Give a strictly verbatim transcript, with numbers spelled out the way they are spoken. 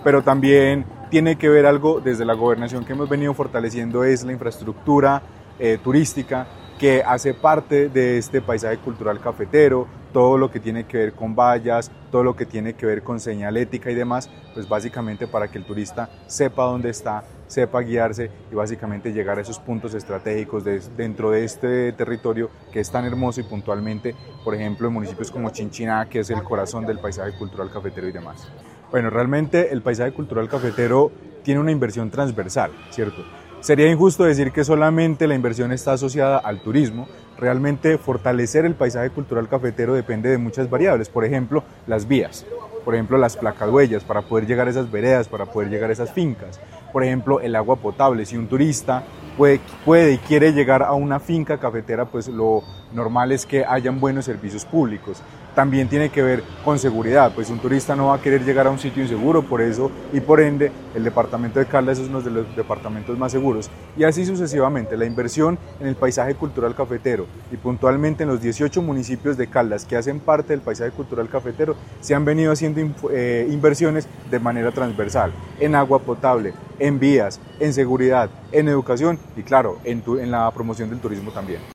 pero también tiene que ver algo desde la gobernación que hemos venido fortaleciendo, es la infraestructura eh, turística que hace parte de este paisaje cultural cafetero, todo lo que tiene que ver con vallas, todo lo que tiene que ver con señalética y demás, pues básicamente para que el turista sepa dónde está, sepa guiarse y básicamente llegar a esos puntos estratégicos de, dentro de este territorio que es tan hermoso y puntualmente, por ejemplo, en municipios como Chinchiná, que es el corazón del paisaje cultural cafetero y demás. Bueno, realmente el paisaje cultural cafetero tiene una inversión transversal, ¿cierto? Sería injusto decir que solamente la inversión está asociada al turismo. Realmente fortalecer el paisaje cultural cafetero depende de muchas variables, por ejemplo, las vías, por ejemplo, las placahuellas para poder llegar a esas veredas, para poder llegar a esas fincas, por ejemplo, el agua potable. Si un turista puede, puede y quiere llegar a una finca cafetera, pues lo normal es que hayan buenos servicios públicos. También tiene que ver con seguridad, pues un turista no va a querer llegar a un sitio inseguro, por eso y por ende el departamento de Caldas es uno de los departamentos más seguros. Y así sucesivamente, la inversión en el paisaje cultural cafetero y puntualmente en los dieciocho municipios de Caldas que hacen parte del paisaje cultural cafetero, se han venido haciendo eh, inversiones de manera transversal, en agua potable, en vías, en seguridad, en educación y claro, en, tu, en la promoción del turismo también.